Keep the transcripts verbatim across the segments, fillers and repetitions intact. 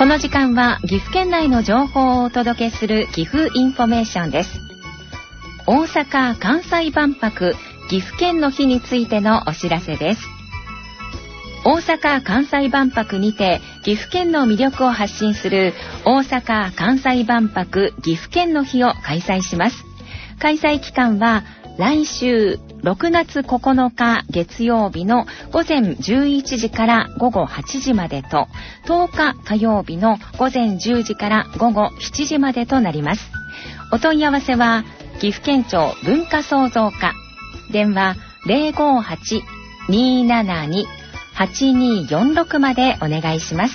この時間は岐阜県内の情報をお届けする岐阜インフォメーションです。大阪・関西万博岐阜県の日についてのお知らせです。大阪・関西万博にて岐阜県の魅力を発信する大阪・関西万博岐阜県の日を開催します。開催期間は来週ろくがつここのか月曜日の午前じゅういちじから午後はちじまでと、とおか火曜日の午前じゅうじから午後しちじまでとなります。お問い合わせは岐阜県庁文化創造課、電話 ゼロごはち にーななに はちにーよんろく までお願いします。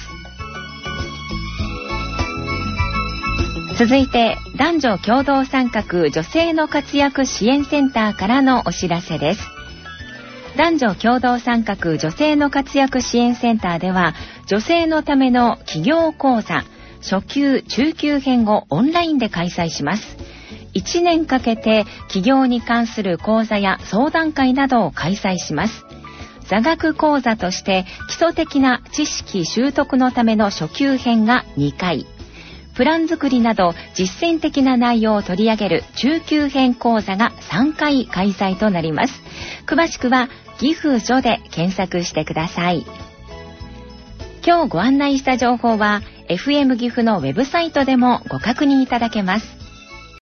続いて男女共同参画女性の活躍支援センターからのお知らせです。男女共同参画女性の活躍支援センターでは、女性のための起業講座初級中級編をオンラインで開催します。いちねんかけて起業に関する講座や相談会などを開催します。座学講座として基礎的な知識習得のための初級編がにかい、プラン作りなど実践的な内容を取り上げる中級編講座がさんかい開催となります。詳しくは岐阜女で検索してください。今日ご案内した情報は エフエム 岐阜のウェブサイトでもご確認いただけます。